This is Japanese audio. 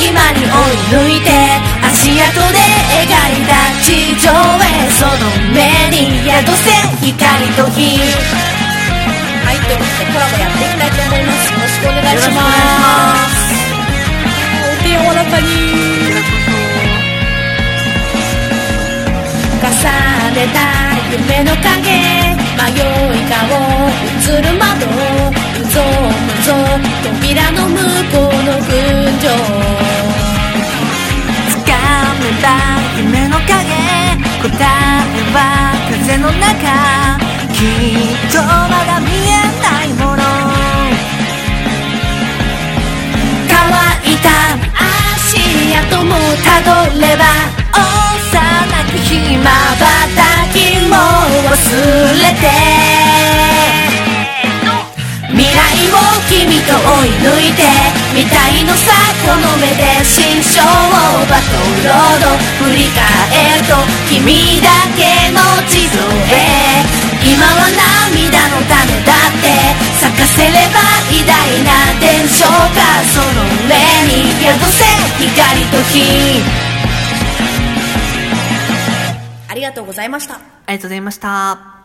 今に追い抜いて足跡で描いた地上へ、その目に宿せ光と火。はい、ということでコラボやっていきたいと思います。よろしくお願いします。お手柔らかに重ねた夢の影、迷い顔映る窓、うぞうぞ扉の向こうの群青。 掴めば夢の影、答えは風の中、きっとまだ見えないもの。 乾いた足跡もたどれば、幼くひまばたきも忘れて、未来を君と追い抜いてみたいのさ、この目で心象をバトルロード振り返ると君だけの地図へ、今は涙の種だって咲かせれば偉大な伝承が、その目に宿せ光と火。ありがとうございました。 ありがとうございました。